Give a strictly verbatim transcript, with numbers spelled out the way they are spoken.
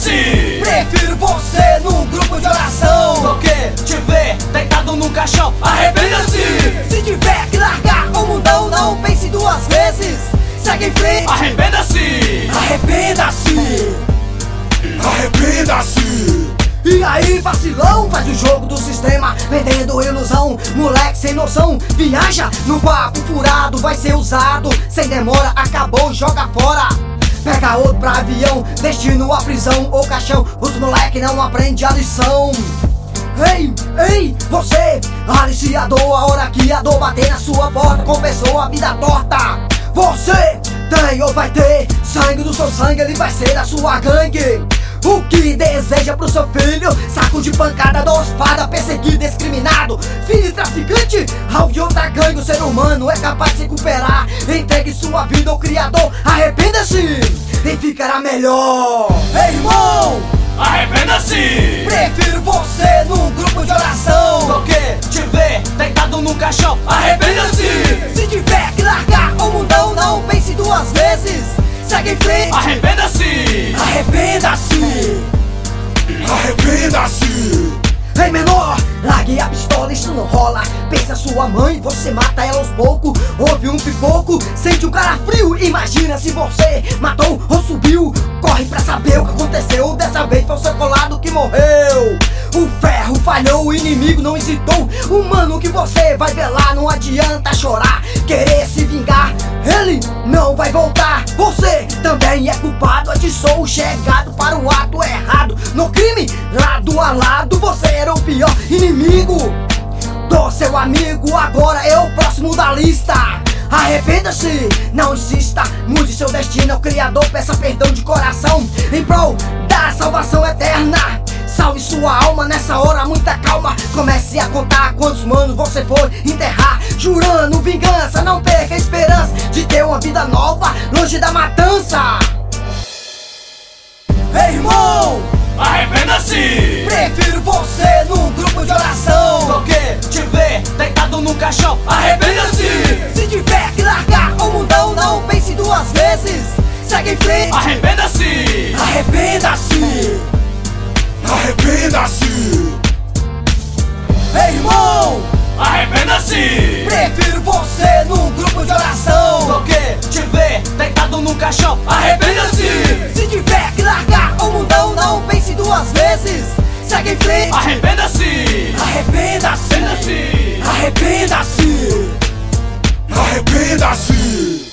Arrependa-se! Prefiro você num grupo de oração do que te ver deitado num caixão. Arrependa-se! Se tiver que largar o mundão, não pense duas vezes. Segue em frente. Arrependa-se! Arrependa-se! Arrependa-se! E aí, vacilão, faz o jogo do sistema, vendendo ilusão, moleque sem noção. Viaja no papo furado, vai ser usado. Sem demora, acabou, joga fora. Pega outro pra avião, destino a prisão ou caixão. Os moleque não aprende a lição. Ei, ei, você, aliciador, a hora que a dor bater na sua porta, confessou a vida torta. Você tem ou vai ter sangue do seu sangue, ele vai ser da sua gangue. O que deseja pro seu filho? Saco de pancada, dos fadas, perseguido, discriminado. Filho de traficante, alvo de outra gangue. O ser humano é capaz de se recuperar. Entregue sua vida ao Criador. Arrependa-se e ficará melhor. Ei, irmão, Arrependa-se! prefiro você num grupo de oração do que te ver deitado num caixão. Arrependa-se! Se tiver que largar o mundão, não pense duas vezes. Segue em frente. Arrependa-se! Arrependa-se! Arrependa-se! Ei, menor, largue a pistola, isso não rola. Pensa sua mãe, você mata ela aos poucos. Ouve um pipoco, sente um cara frio. Imagina se você matou ou subiu. Corre pra saber o que aconteceu. Dessa vez foi o seu colado que morreu. O ferro falhou, o inimigo não hesitou. O mano que você vai velar, não adianta chorar. Querer se vingar, ele não vai voltar. Você também é culpado, atiçou, chegado para o ato errado. No crime, lado a lado, você era o pior inimigo do seu amigo. Agora é o próximo da lista. Arrependa-se, não insista, mude seu destino ao Criador, peça perdão de coração em prol da salvação eterna. Salve sua alma nessa hora, muita calma. Comece a contar quantos manos você for enterrar, jurando vingança. Não perca a esperança de ter uma vida nova, longe da matança. Ei, irmão, Arrependa-se! prefiro você num grupo de oração do que te ver deitado num caixão. Arrependa-se! Se tiver que largar o mundão, não pense duas vezes. Segue em frente. Arrependa-se! Arrependa-se! Arrependa-se! Ei, irmão, Arrependa-se! prefiro você num grupo de oração do que te ver deitado num caixão. Arrependa-se! Se tiver que largar o mundão, não pense duas vezes. Segue em frente. Arrependa-se! Arrependa-se! Arrependa-se! Arrependa-se! Arrependa-se!